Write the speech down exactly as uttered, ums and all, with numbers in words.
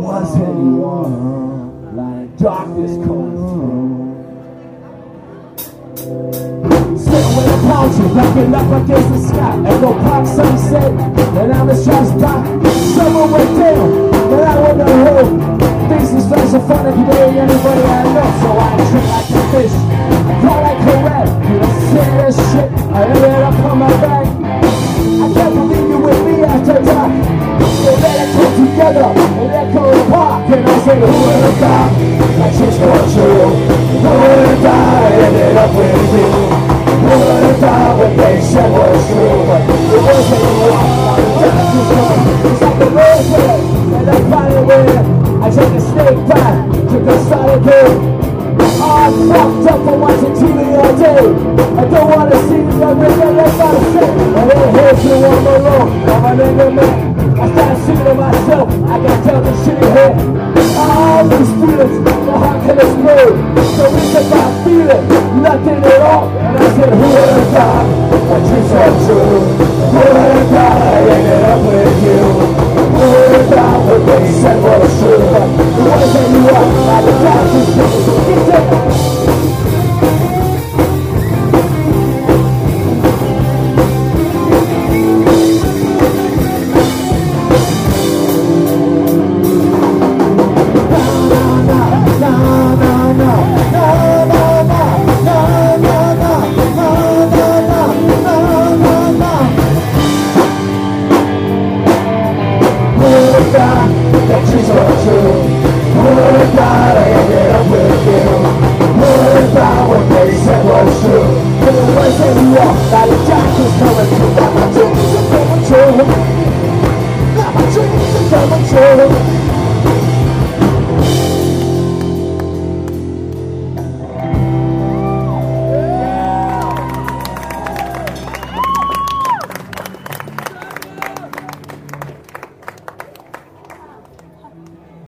wasn't warm, like darkness coming through. Sitting with a pouch, looking up against the sky. And go pop sunset, and I'm just trying to stop. Someone went down, but I went to home. Things is fresh in front of today, anybody I know. So I drink like a fish, call like a rat. You don't say this shit, I ended up